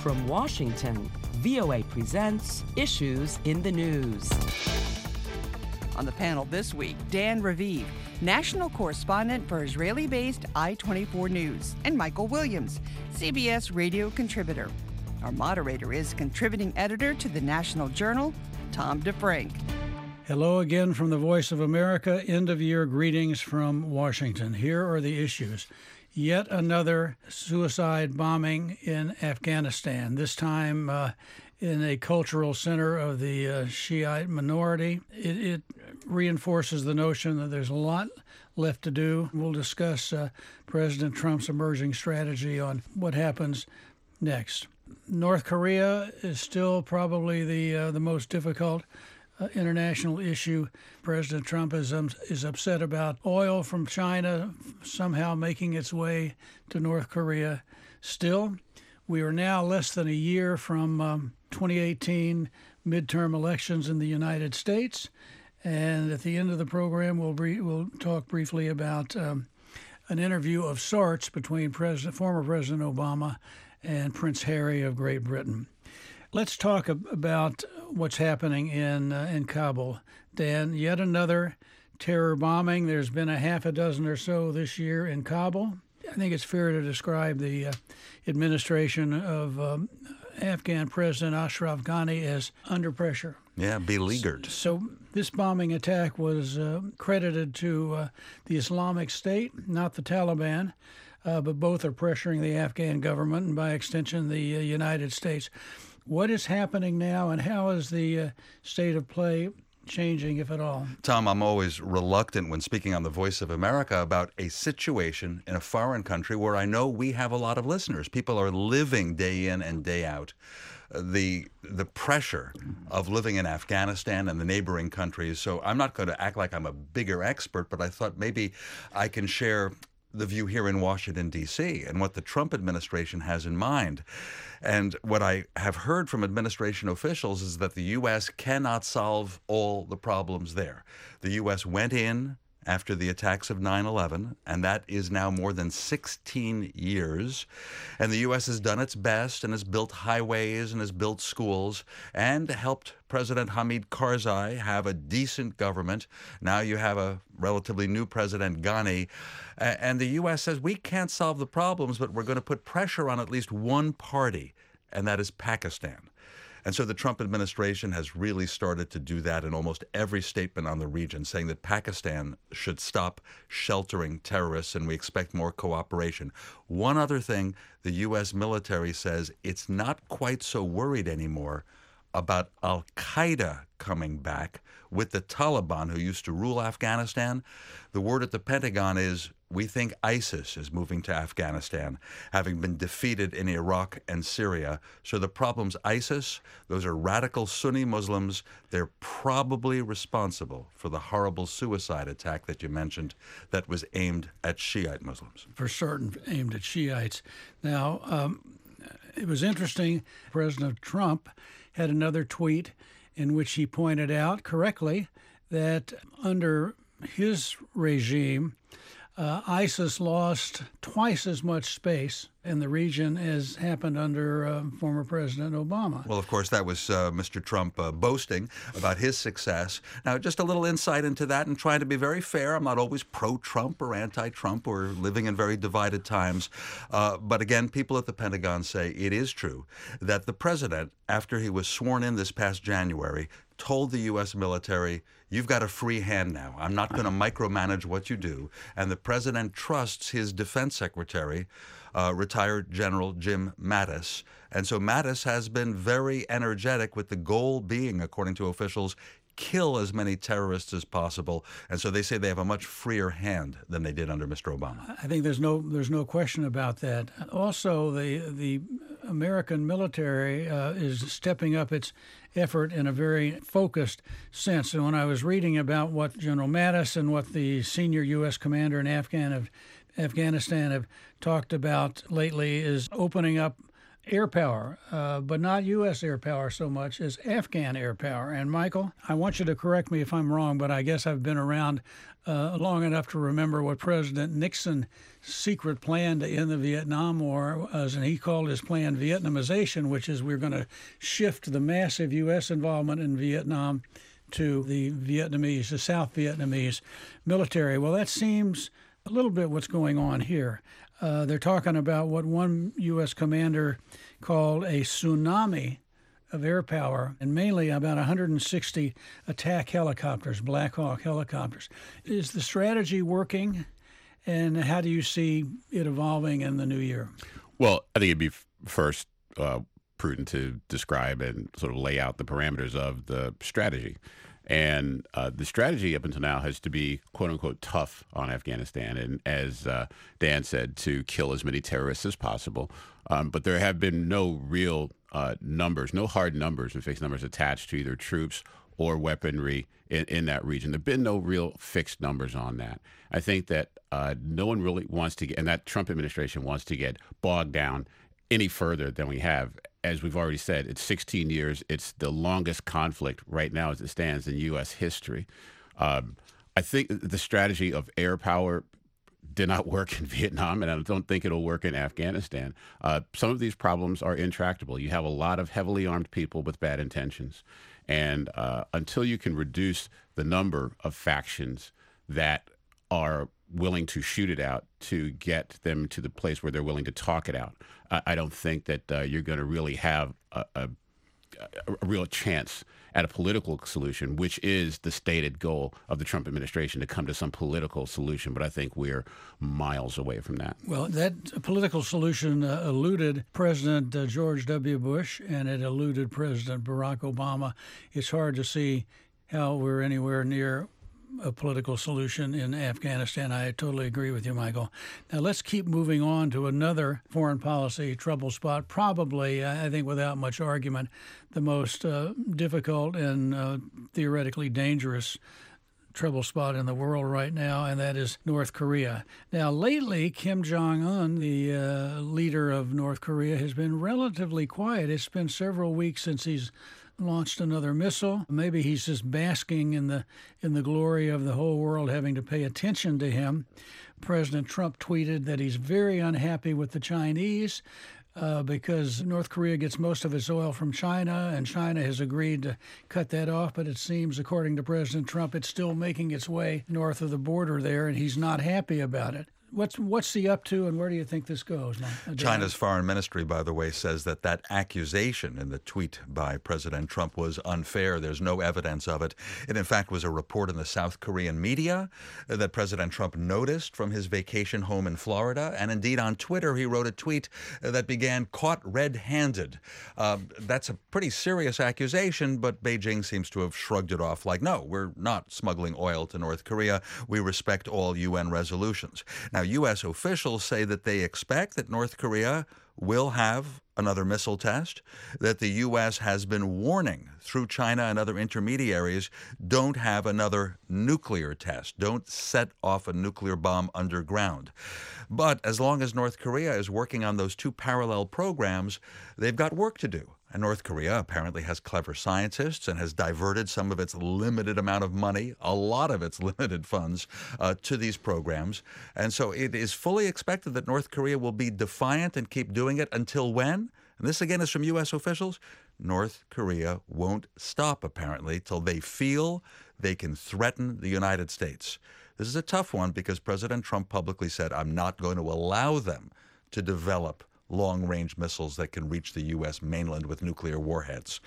From Washington, VOA presents Issues in the News. On the panel this week, Dan Raviv, national correspondent for Israeli-based I-24 News, and Michael Williams, CBS radio contributor. Our moderator is contributing editor to the National Journal, Tom DeFrank. Hello again from the Voice of America. End-of-year greetings from Washington. Here are the issues. Yet another suicide bombing in Afghanistan, this time in a cultural center of the Shiite minority. It reinforces the notion that there's a lot left to do. We'll discuss President Trump's emerging strategy on what happens next. North Korea is still probably the most difficult international issue. President Trump is upset about oil from China somehow making its way to North Korea. Still, we are now less than a year from 2018 midterm elections in the United States. And at the end of the program, we'll talk briefly about an interview of sorts between former President Obama and Prince Harry of Great Britain. Let's talk about what's happening in Kabul. Dan, yet another terror bombing. There's been a half a dozen or so this year in Kabul. I think it's fair to describe the administration of Afghan President Ashraf Ghani as under pressure. Yeah, beleaguered. So this bombing attack was credited to the Islamic State, not the Taliban, but both are pressuring the Afghan government and by extension the United States. What is happening now, and how is the state of play changing, if at all? Tom, I'm always reluctant when speaking on the Voice of America about a situation in a foreign country where I know we have a lot of listeners. People are living day in and day out the pressure of living in Afghanistan and the neighboring countries. So I'm not going to act like I'm a bigger expert, but I thought maybe I can share the view here in Washington, D.C., and what the Trump administration has in mind. And what I have heard from administration officials is that the U.S. cannot solve all the problems there. The U.S. went in after the attacks of 9/11, and that is now more than 16 years. And the U.S. has done its best and has built highways and has built schools and helped President Hamid Karzai have a decent government. Now you have a relatively new President Ghani. And the U.S. says we can't solve the problems, but we're going to put pressure on at least one party, and that is Pakistan. And so the Trump administration has really started to do that in almost every statement on the region, saying that Pakistan should stop sheltering terrorists, and we expect more cooperation. One other thing, the U.S. military says it's not quite so worried anymore about al-Qaeda coming back with the Taliban, who used to rule Afghanistan. The word at the Pentagon is, we think ISIS is moving to Afghanistan, having been defeated in Iraq and Syria. So the problem's ISIS. Those are radical Sunni Muslims. They're probably responsible for the horrible suicide attack that you mentioned that was aimed at Shiite Muslims. For certain, aimed at Shiites. Now, it was interesting. President Trump had another tweet in which he pointed out correctly that under his regime, ISIS lost twice as much space in the region as happened under former President Obama. Well, of course, that was Mr. Trump boasting about his success. Now, just a little insight into that and trying to be very fair. I'm not always pro-Trump or anti-Trump. We're living in very divided times. But again, people at the Pentagon say it is true that the president, after he was sworn in this past January, told the U.S. military, you've got a free hand now. I'm not going to micromanage what you do. And the president trusts his defense secretary, retired General Jim Mattis. And so Mattis has been very energetic with the goal being, according to officials, kill as many terrorists as possible. And so they say they have a much freer hand than they did under Mr. Obama. I think there's no question about that. Also, the American military is stepping up its effort in a very focused sense. And when I was reading about what General Mattis and what the senior U.S. commander in Afghanistan have talked about lately is opening up air power, but not U.S. air power so much as Afghan air power. And Michael, I want you to correct me if I'm wrong, but I guess I've been around long enough to remember what President Nixon's secret plan to end the Vietnam War was, and he called his plan Vietnamization, which is we're going to shift the massive U.S. involvement in Vietnam to the Vietnamese, the South Vietnamese military. Well, that seems a little bit what's going on here. They're talking about what one U.S. commander called a tsunami of air power, and mainly about 160 attack helicopters, Black Hawk helicopters. Is the strategy working, and how do you see it evolving in the new year? Well, I think it'd be first prudent to describe and sort of lay out the parameters of the strategy. And the strategy up until now has to be, quote unquote, tough on Afghanistan. And as Dan said, to kill as many terrorists as possible. But there have been no real numbers, no hard numbers and fixed numbers attached to either troops or weaponry in that region. There have been no real fixed numbers on that. I think that no one really wants to get, and that Trump administration wants to get bogged down any further than we have. As we've already said, it's 16 years. It's the longest conflict right now as it stands in U.S. history. I think the strategy of air power did not work in Vietnam, and I don't think it'll work in Afghanistan. Some of these problems are intractable. You have a lot of heavily armed people with bad intentions. And until you can reduce the number of factions that are willing to shoot it out to get them to the place where they're willing to talk it out, I don't think that you're going to really have a real chance at a political solution, which is the stated goal of the Trump administration, to come to some political solution. But I think we're miles away from that. Well, that political solution eluded President George W. Bush, and it eluded President Barack Obama. It's hard to see how we're anywhere near a political solution in Afghanistan. I totally agree with you, Michael. Now let's keep moving on to another foreign policy trouble spot, probably, I think without much argument, the most difficult and theoretically dangerous trouble spot in the world right now, and that is North Korea. Now, lately, Kim Jong-un, the leader of North Korea, has been relatively quiet. It's been several weeks since he's launched another missile. Maybe he's just basking in the glory of the whole world having to pay attention to him. President Trump tweeted that he's very unhappy with the Chinese because North Korea gets most of its oil from China, and China has agreed to cut that off. But it seems, according to President Trump, it's still making its way north of the border there, and he's not happy about it. What's he up to, and where do you think this goes? China's foreign ministry, by the way, says that accusation in the tweet by President Trump was unfair. There's no evidence of it. It, in fact, was a report in the South Korean media that President Trump noticed from his vacation home in Florida. And indeed, on Twitter, he wrote a tweet that began, "Caught red-handed." That's a pretty serious accusation, but Beijing seems to have shrugged it off like, no, we're not smuggling oil to North Korea. We respect all UN resolutions. Now, U.S. officials say that they expect that North Korea will have another missile test, that the U.S. has been warning through China and other intermediaries, don't have another nuclear test, don't set off a nuclear bomb underground. But as long as North Korea is working on those two parallel programs, they've got work to do. And North Korea apparently has clever scientists and has diverted some of its limited amount of money, a lot of its limited funds, to these programs. And so it is fully expected that North Korea will be defiant and keep doing it until when? And this again is from U.S. officials. North Korea won't stop, apparently, till they feel they can threaten the United States. This is a tough one because President Trump publicly said, I'm not going to allow them to develop long-range missiles that can reach the U.S. mainland with nuclear warheads.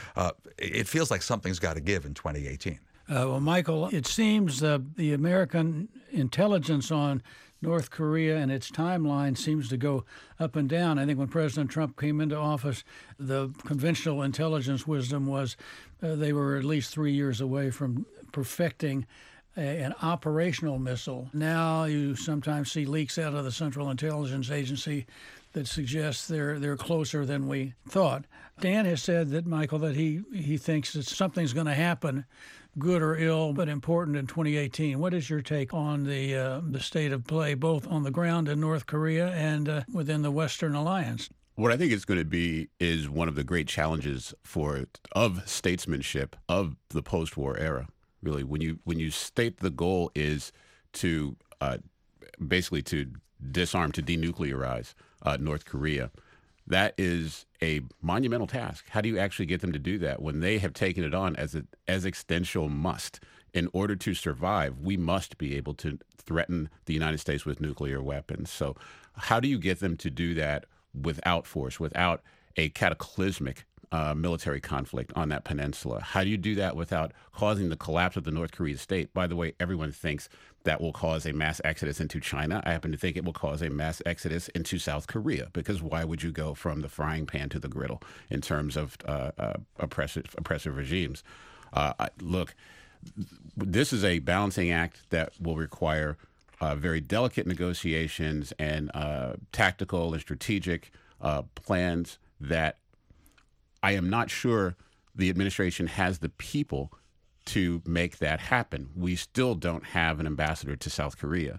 It feels like something's got to give in 2018. Well, Michael, it seems the American intelligence on North Korea and its timeline seems to go up and down. I think when President Trump came into office, the conventional intelligence wisdom was they were at least 3 years away from perfecting an operational missile. Now you sometimes see leaks out of the Central Intelligence Agency that suggests they're closer than we thought. Dan has said that, Michael, that he thinks that something's going to happen, good or ill, but important in 2018. What is your take on the state of play, both on the ground in North Korea and within the Western alliance? What I think it's going to be is one of the great challenges of statesmanship of the post-war era. Really, when you state the goal is to basically to disarm, to denuclearize North Korea, that is a monumental task. How do you actually get them to do that when they have taken it on as existential must? In order to survive, we must be able to threaten the United States with nuclear weapons. So how do you get them to do that without force, without a cataclysmic military conflict on that peninsula? How do you do that without causing the collapse of the North Korean state? By the way, everyone thinks that will cause a mass exodus into China. I happen to think it will cause a mass exodus into South Korea, because why would you go from the frying pan to the griddle in terms of oppressive regimes? Look, this is a balancing act that will require very delicate negotiations and tactical and strategic plans that I am not sure the administration has the people to make that happen. We still don't have an ambassador to South Korea.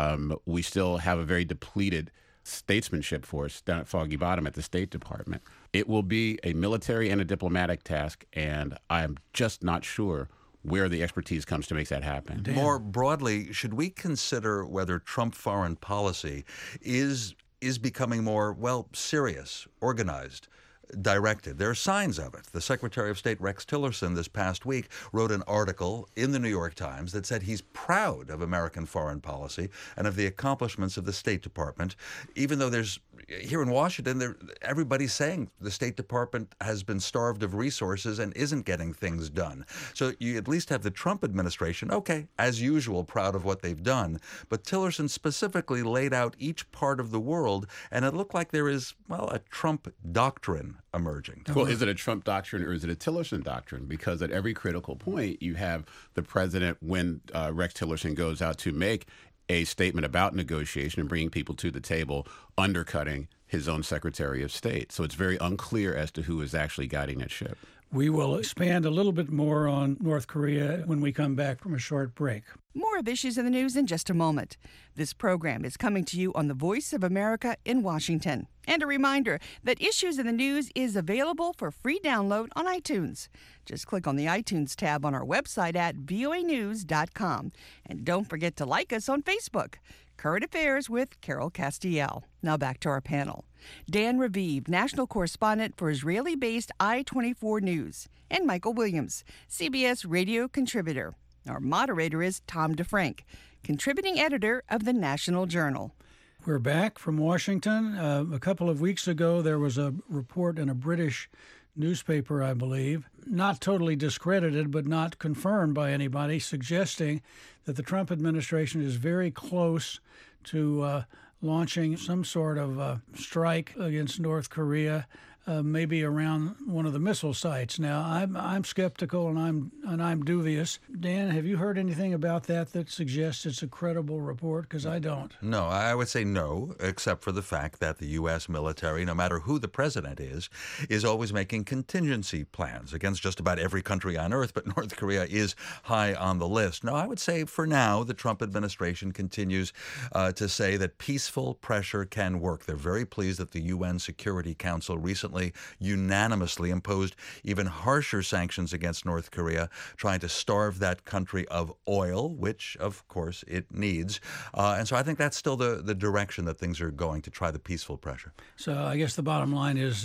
We still have a very depleted statesmanship force down at Foggy Bottom at the State Department. It will be a military and a diplomatic task, and I'm just not sure where the expertise comes to make that happen. More broadly, should we consider whether Trump foreign policy is becoming more, serious, organized, directed? There are signs of it. The Secretary of State, Rex Tillerson, this past week wrote an article in the New York Times that said he's proud of American foreign policy and of the accomplishments of the State Department, even though here in Washington, everybody's saying the State Department has been starved of resources and isn't getting things done. So you at least have the Trump administration, okay, as usual, proud of what they've done. But Tillerson specifically laid out each part of the world, and it looked like there is, a Trump doctrine emerging. Well, is it a Trump doctrine or is it a Tillerson doctrine? Because at every critical point, you have the president, when Rex Tillerson goes out to make a statement about negotiation and bringing people to the table, undercutting his own Secretary of State. So it's very unclear as to who is actually guiding that ship. We will expand a little bit more on North Korea when we come back from a short break. More of Issues in the News in just a moment. This program is coming to you on the Voice of America in Washington. And a reminder that Issues in the News is available for free download on iTunes. Just click on the iTunes tab on our website at voanews.com. And don't forget to like us on Facebook. Current Affairs with Carol Castiel. Now back to our panel. Dan Raviv, national correspondent for Israeli-based I-24 News, and Michael Williams, CBS radio contributor. Our moderator is Tom DeFrank, contributing editor of the National Journal. We're back from Washington. A couple of weeks ago, there was a report in a British newspaper, I believe, not totally discredited, but not confirmed by anybody, suggesting that the Trump administration is very close to launching some sort of strike against North Korea, maybe around one of the missile sites. Now, I'm skeptical and I'm dubious. Dan, have you heard anything about that suggests it's a credible report? Because I don't. No, I would say no, except for the fact that the U.S. military, no matter who the president is always making contingency plans against just about every country on earth, but North Korea is high on the list. No, I would say for now, the Trump administration continues to say that peaceful pressure can work. They're very pleased that the UN Security Council recently unanimously imposed even harsher sanctions against North Korea, trying to starve that country of oil, which, of course, it needs. And so I think that's still the direction that things are going, to try the peaceful pressure. So I guess the bottom line is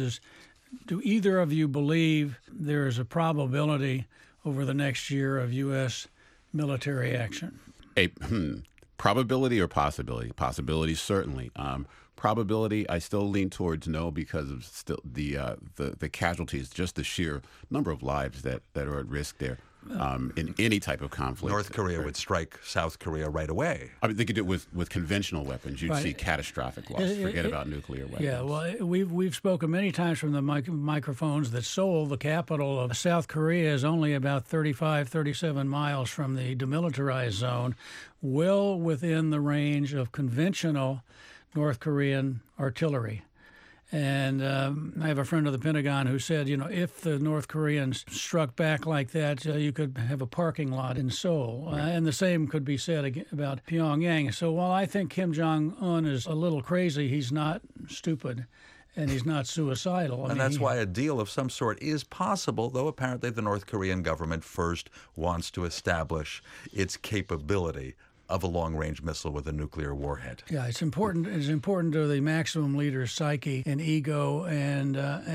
do either of you believe there is a probability over the next year of U.S. military action? Probability or possibility? Possibility, certainly. Probability, I still lean towards no, because of still the casualties, just the sheer number of lives that are at risk there in any type of conflict. North Korea would strike South Korea right away. I mean, they could do it with conventional weapons. You'd see catastrophic loss. Forget about nuclear weapons. Yeah, well, we've spoken many times from the microphones that Seoul, the capital of South Korea, is only about 37 miles from the demilitarized zone, well within the range of conventional North Korean artillery. And I have a friend of the Pentagon who said, if the North Koreans struck back like that, you could have a parking lot in Seoul. And the same could be said about Pyongyang. So while I think Kim Jong-un is a little crazy, he's not stupid. and he's not suicidal. And that's why a deal of some sort is possible, though apparently the North Korean government first wants to establish its capability of a long-range missile with a nuclear warhead. Yeah, it's important. It's important to the maximum leader's psyche and ego, and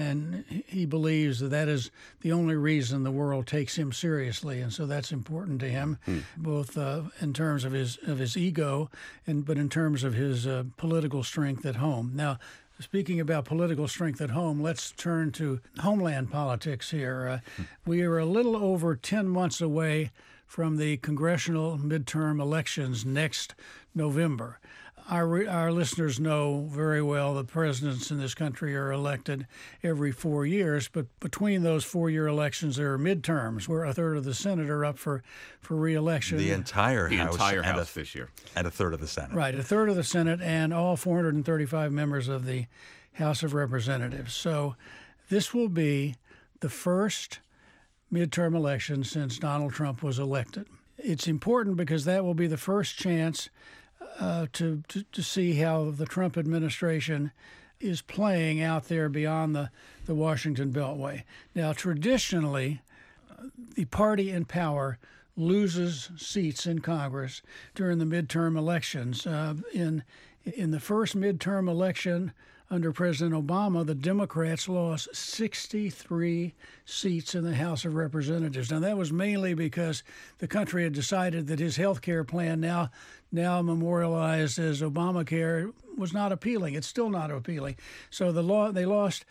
he believes that is the only reason the world takes him seriously, and so that's important to him, both in terms of his ego, but in terms of his political strength at home. Now, speaking about political strength at home, let's turn to homeland politics here. We are a little over 10 months away from the congressional midterm elections next November. Our listeners know very well that presidents in this country are elected every 4 years, but between those 4-year elections, there are midterms where a third of the Senate are up for re-election. The entire House this year. And a third of the Senate. Right, a third of the Senate and all 435 members of the House of Representatives. So this will be the first midterm election since Donald Trump was elected. It's important because that will be the first chance to see how the Trump administration is playing out there beyond the Washington Beltway. Now, traditionally, the party in power loses seats in Congress during the midterm elections. In the first midterm election under President Obama, the Democrats lost 63 seats in the House of Representatives. Now, that was mainly because the country had decided that his health care plan, now memorialized as Obamacare, was not appealing. It's still not appealing. So they lost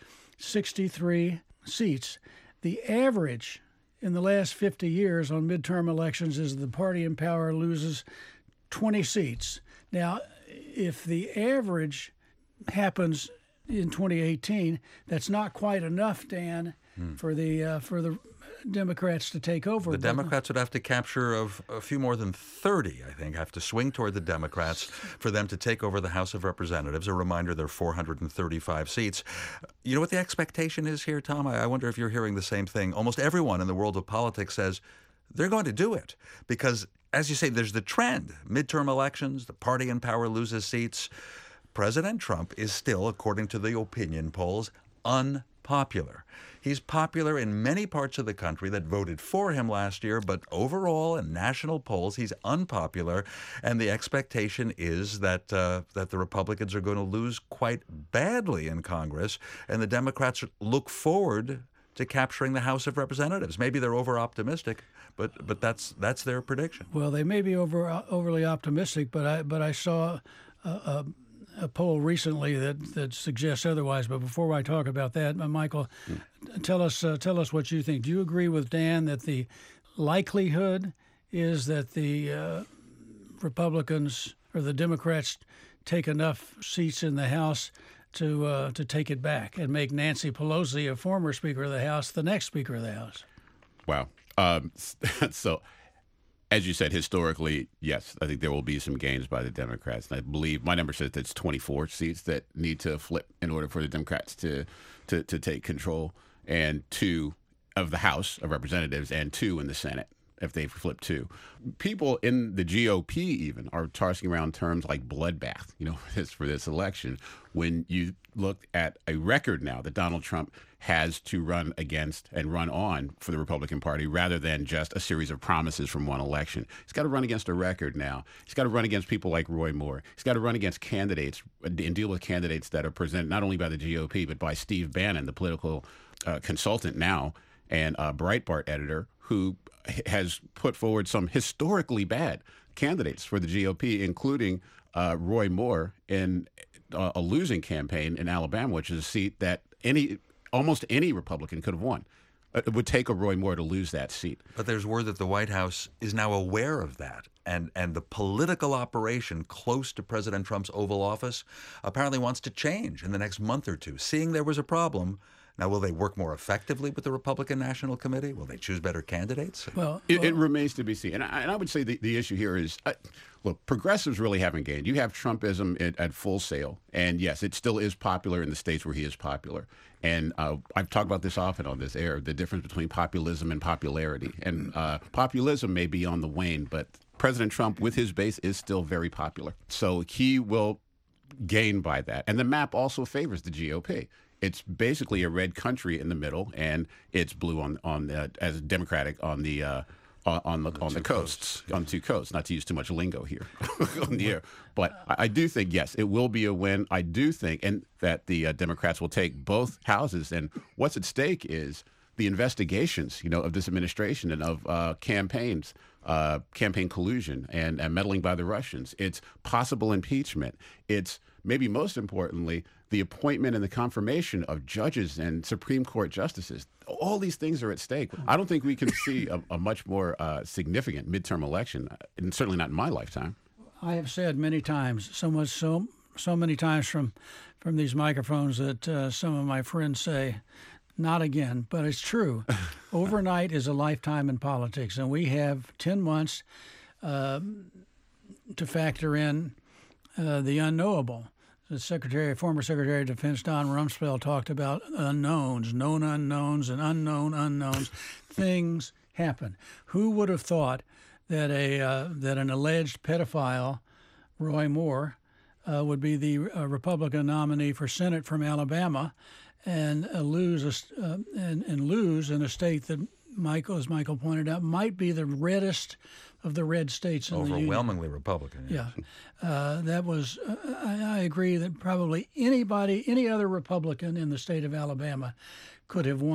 63 seats. The average in the last 50 years on midterm elections is the party in power loses 20 seats. Now, if the average happens in 2018, that's not quite enough, Dan, for the Democrats to take over. The Democrats would have to capture a few more than 30, I think, have to swing toward the Democrats for them to take over the House of Representatives. A reminder, there are 435 seats. You know what the expectation is here, Tom? I wonder if you're hearing the same thing. Almost everyone in the world of politics says they're going to do it because, as you say, there's the trend. Midterm elections, the party in power loses seats. President Trump is still, according to the opinion polls, unpopular. He's popular in many parts of the country that voted for him last year, but overall in national polls, he's unpopular, and the expectation is that the Republicans are going to lose quite badly in Congress, and the Democrats look forward to capturing the House of Representatives. Maybe they're over-optimistic, but that's their prediction. Well, they may be overly optimistic, but I saw a poll recently that suggests otherwise. But before I talk about that, Michael, tell us what you think. Do you agree with Dan that the likelihood is that the Republicans or the Democrats take enough seats in the House to take it back and make Nancy Pelosi, a former Speaker of the House, the next Speaker of the House? Wow. So, as you said, historically, yes, I think there will be some gains by the Democrats. And I believe my number says it's 24 seats that need to flip in order for the Democrats to take control, and 2 of the House of Representatives and 2 in the Senate if they flip 2. People in the GOP even are tossing around terms like bloodbath, for this election. When you look at a record now that Donald Trump has to run against and run on for the Republican Party rather than just a series of promises from one election. He's got to run against a record now. He's got to run against people like Roy Moore. He's got to run against candidates and deal with candidates that are presented not only by the GOP, but by Steve Bannon, the political consultant now and Breitbart editor, who has put forward some historically bad candidates for the GOP, including Roy Moore in a losing campaign in Alabama, which is a seat that almost any Republican could have won. It would take a Roy Moore to lose that seat. But there's word that the White House is now aware of that. And the political operation close to President Trump's Oval Office apparently wants to change in the next month or two, seeing there was a problem. Now, will they work more effectively with the Republican National Committee? Will they choose better candidates? Well, it remains to be seen. And I would say the issue here is, look, progressives really haven't gained. You have Trumpism at full sail. And yes, it still is popular in the states where he is popular. And I've talked about this often on this air, the difference between populism and popularity. And populism may be on the wane, but President Trump, with his base, is still very popular. So he will gain by that. And the map also favors the GOP. It's basically a red country in the middle, and it's blue as Democratic on the coasts, on two coasts. Not to use too much lingo here on the air, but I do think yes, it will be a win. I do think, and that the Democrats will take both houses. And what's at stake is the investigations, of this administration and of campaign collusion and meddling by the Russians. It's possible impeachment. It's maybe most importantly the appointment and the confirmation of judges and Supreme Court justices. All these things are at stake. I don't think we can see a much more significant midterm election, and certainly not in my lifetime. I have said many times, so many times from these microphones that some of my friends say, not again, but it's true. Overnight is a lifetime in politics, and we have 10 months to factor in the unknowable. The former Secretary of Defense Don Rumsfeld talked about unknowns, known unknowns, and unknown unknowns. Things happen. Who would have thought that an alleged pedophile, Roy Moore, would be the Republican nominee for Senate from Alabama, and lose in a state that, as Michael pointed out, might be the reddest of the red states in the Union. Overwhelmingly Republican. Yeah. That was, I agree that probably any other Republican in the state of Alabama could have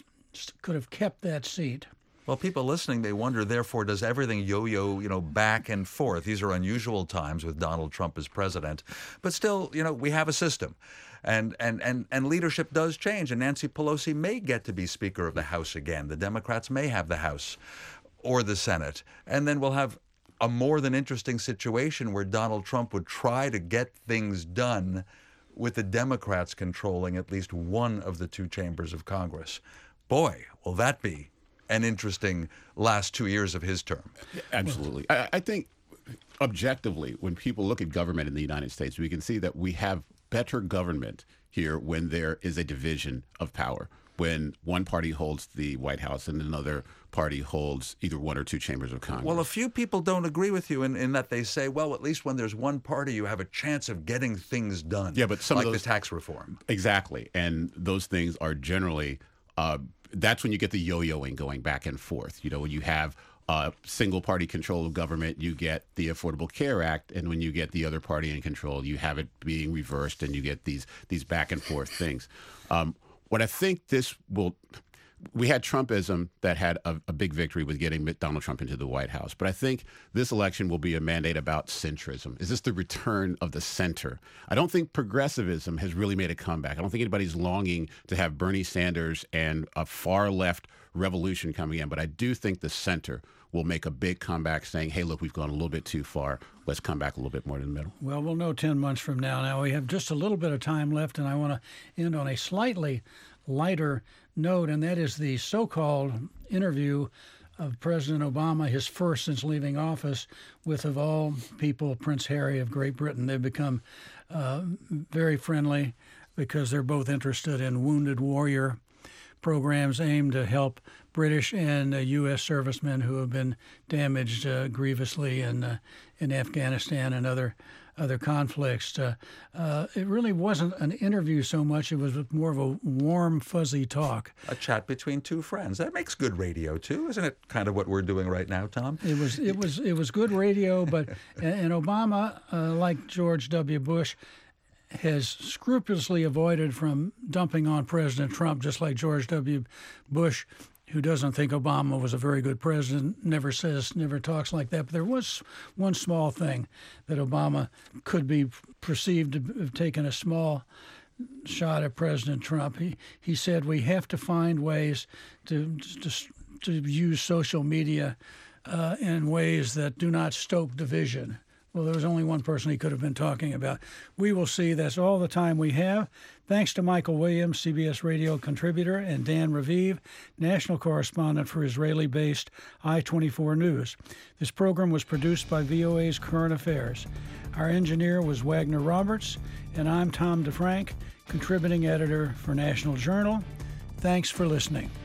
kept that seat. Well, people listening, they wonder, therefore, does everything yo-yo, back and forth? These are unusual times with Donald Trump as president. But still, we have a system. And leadership does change. And Nancy Pelosi may get to be Speaker of the House again. The Democrats may have the House or the Senate. And then we'll have a more than interesting situation where Donald Trump would try to get things done with the Democrats controlling at least one of the two chambers of Congress. Boy, will that be an interesting last 2 years of his term. Absolutely. I think objectively, when people look at government in the United States, we can see that we have better government here when there is a division of power, when one party holds the White House and another party holds either one or two chambers of Congress. Well, a few people don't agree with you in that they say, well, at least when there's one party, you have a chance of getting things done. Yeah, but some like of those, the tax reform. Exactly. And those things are generally, that's when you get the yo-yoing going back and forth. When you have single party control of government, you get the Affordable Care Act, and when you get the other party in control, you have it being reversed, and you get these back and forth things. What I think we had Trumpism that had a big victory with getting Donald Trump into the White House, but I think this election will be a mandate about centrism. Is this the return of the center? I don't think progressivism has really made a comeback. I don't think anybody's longing to have Bernie Sanders and a far left revolution coming in, but I do think the center will make a big comeback saying, hey, look, we've gone a little bit too far. Let's come back a little bit more to the middle. Well, we'll know 10 months from now. Now, we have just a little bit of time left, and I want to end on a slightly lighter note, and that is the so-called interview of President Obama, his first since leaving office, with, of all people, Prince Harry of Great Britain. They've become very friendly because they're both interested in wounded warrior programs aimed to help British and U.S. servicemen who have been damaged grievously in Afghanistan and other conflicts. It really wasn't an interview so much; it was more of a warm, fuzzy talk. A chat between two friends. That makes good radio too, isn't it? Kind of what we're doing right now, Tom. It was good radio, but and Obama, like George W. Bush, has scrupulously avoided from dumping on President Trump, just like George W. Bush, who doesn't think Obama was a very good president, never talks like that. But there was one small thing that Obama could be perceived to have taken a small shot at President Trump. He said we have to find ways to use social media in ways that do not stoke division. Well, there was only one person he could have been talking about. We will see. That's all the time we have. Thanks to Michael Williams, CBS Radio contributor, and Dan Raviv, national correspondent for Israeli-based I-24 News. This program was produced by VOA's Current Affairs. Our engineer was Wagner Roberts, and I'm Tom DeFrank, contributing editor for National Journal. Thanks for listening.